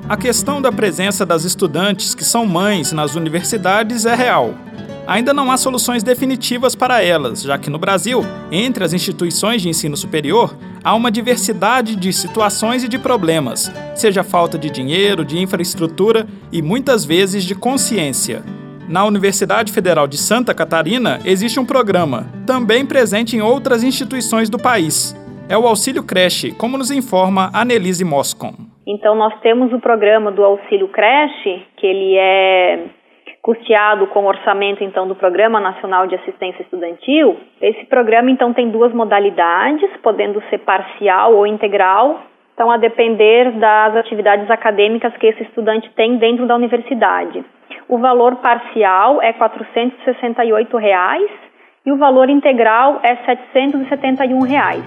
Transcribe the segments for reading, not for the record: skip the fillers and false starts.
A questão da presença das estudantes que são mães nas universidades é real. Ainda não há soluções definitivas para elas, já que no Brasil, entre as instituições de ensino superior, há uma diversidade de situações e de problemas, seja falta de dinheiro, de infraestrutura e muitas vezes de consciência. Na Universidade Federal de Santa Catarina existe um programa, também presente em outras instituições do país. É o Auxílio Creche, como nos informa Annelise Moscon. Então nós temos o programa do Auxílio Creche, que ele é custeado com o orçamento então do Programa Nacional de Assistência Estudantil. Esse programa então tem duas modalidades, podendo ser parcial ou integral, então a depender das atividades acadêmicas que esse estudante tem dentro da universidade. O valor parcial é R$ 468 e o valor integral é R$ 771.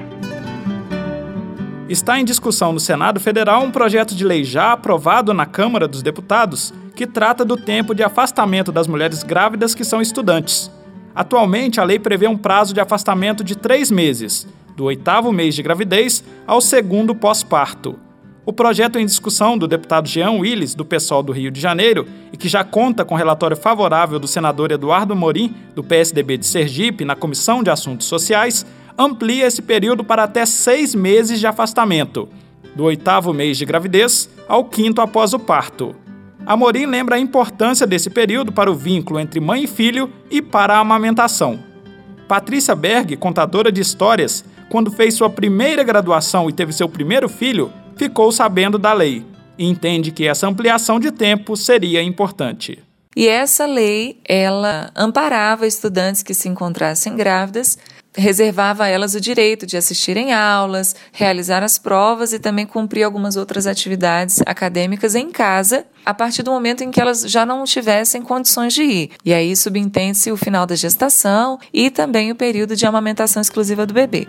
Está em discussão no Senado Federal um projeto de lei já aprovado na Câmara dos Deputados que trata do tempo de afastamento das mulheres grávidas que são estudantes. Atualmente, a lei prevê um prazo de afastamento de 3 meses, do 8º mês de gravidez ao 2º pós-parto. O projeto em discussão do deputado Jean Willis, do PSOL do Rio de Janeiro, e que já conta com relatório favorável do senador Eduardo Amorim, do PSDB de Sergipe, na Comissão de Assuntos Sociais, amplia esse período para até 6 meses de afastamento, do 8º mês de gravidez ao 5º após o parto. Amorim lembra a importância desse período para o vínculo entre mãe e filho e para a amamentação. Patrícia Berg, contadora de histórias, quando fez sua primeira graduação e teve seu primeiro filho, ficou sabendo da lei e entende que essa ampliação de tempo seria importante. E essa lei, ela amparava estudantes que se encontrassem grávidas, reservava a elas o direito de assistirem aulas, realizar as provas e também cumprir algumas outras atividades acadêmicas em casa, a partir do momento em que elas já não tivessem condições de ir. E aí subentende-se o final da gestação e também o período de amamentação exclusiva do bebê.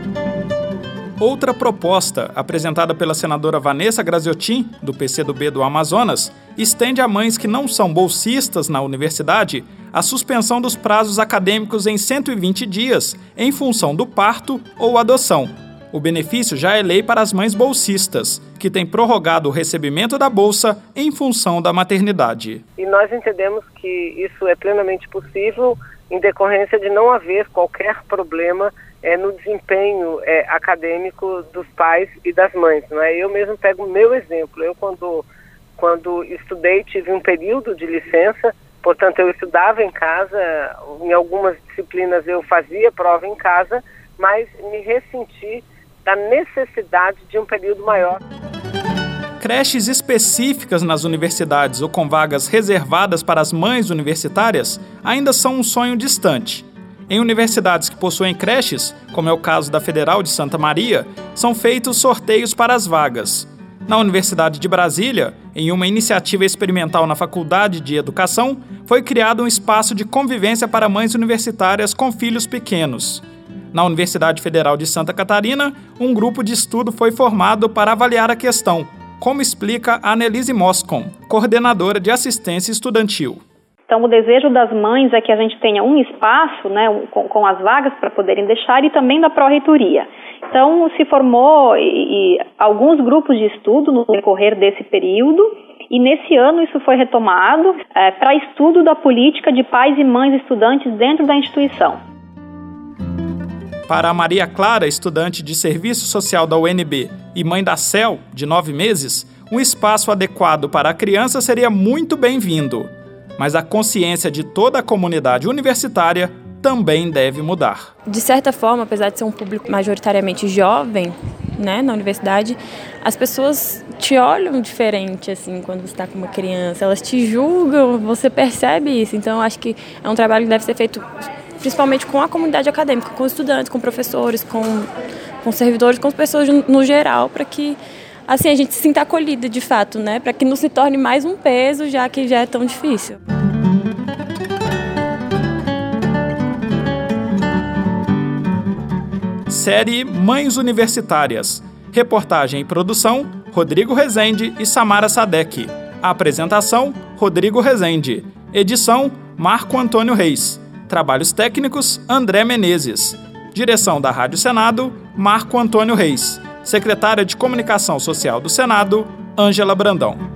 Outra proposta, apresentada pela senadora Vanessa Graziotin, do PCdoB do Amazonas, estende a mães que não são bolsistas na universidade a suspensão dos prazos acadêmicos em 120 dias, em função do parto ou adoção. O benefício já é lei para as mães bolsistas, que têm prorrogado o recebimento da bolsa em função da maternidade. E nós entendemos que isso é plenamente possível em decorrência de não haver qualquer problema no desempenho acadêmico dos pais e das mães, não é? Eu mesmo pego o meu exemplo. Eu, quando estudei, tive um período de licença, portanto, eu estudava em casa, em algumas disciplinas eu fazia prova em casa, mas me ressenti da necessidade de um período maior. Creches específicas nas universidades ou com vagas reservadas para as mães universitárias ainda são um sonho distante. Em universidades que possuem creches, como é o caso da Federal de Santa Maria, são feitos sorteios para as vagas. Na Universidade de Brasília, em uma iniciativa experimental na Faculdade de Educação, foi criado um espaço de convivência para mães universitárias com filhos pequenos. Na Universidade Federal de Santa Catarina, um grupo de estudo foi formado para avaliar a questão, como explica a Annelise Moscon, coordenadora de assistência estudantil. Então, o desejo das mães é que a gente tenha um espaço, né, com as vagas para poderem deixar e também da pró-reitoria. Então, se formou alguns grupos de estudo no decorrer desse período e nesse ano isso foi retomado para estudo da política de pais e mães estudantes dentro da instituição. Para a Maria Clara, estudante de Serviço Social da UNB e mãe da Cel, de 9 meses, um espaço adequado para a criança seria muito bem-vindo. Mas a consciência de toda a comunidade universitária também deve mudar. De certa forma, apesar de ser um público majoritariamente jovem, né, na universidade, as pessoas te olham diferente assim, quando você está com uma criança. Elas te julgam, você percebe isso. Então, eu acho que é um trabalho que deve ser feito principalmente com a comunidade acadêmica, com estudantes, com professores, com servidores, com as pessoas no geral, para que assim, a gente se sinta acolhida de fato, né? Para que não se torne mais um peso, já que já é tão difícil. Série Mães Universitárias. Reportagem e produção, Rodrigo Rezende e Samara Sadek. Apresentação, Rodrigo Rezende. Edição, Marco Antônio Reis. Trabalhos técnicos, André Menezes. Direção da Rádio Senado, Marco Antônio Reis. Secretária de Comunicação Social do Senado, Ângela Brandão.